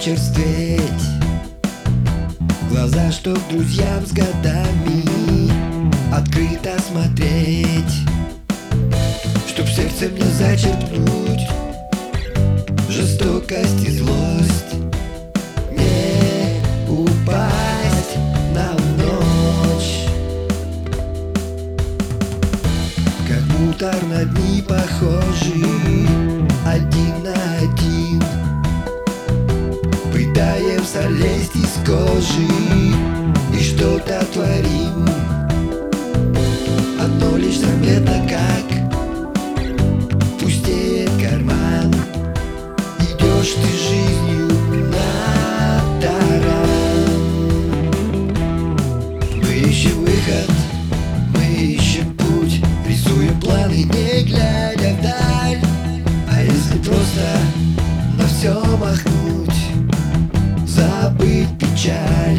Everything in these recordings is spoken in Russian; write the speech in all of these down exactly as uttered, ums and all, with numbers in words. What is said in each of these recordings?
черстветь, глаза, чтоб друзьям с годами открыто смотреть, чтоб сердце мне зачерпнуть жестокость и злость, не упасть на ночь. Как мутор на дни похожи один на один, пытаемся лезть из кожи и что-то творим. Одно лишь заметно, как пустеет карман. Идешь ты жизнью на таран. Мы ищем выход, мы ищем путь, рисуем планы, не глядя вдаль. А если просто на все махнуть, забыть печаль?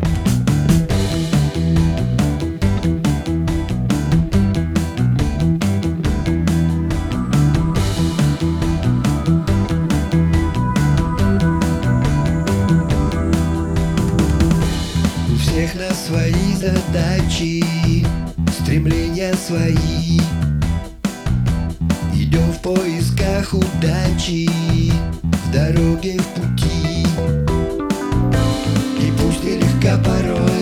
У всех нас свои задачи, стремления свои. Идем в поисках удачи, в дороге, в пути. И пусть нелегко порой,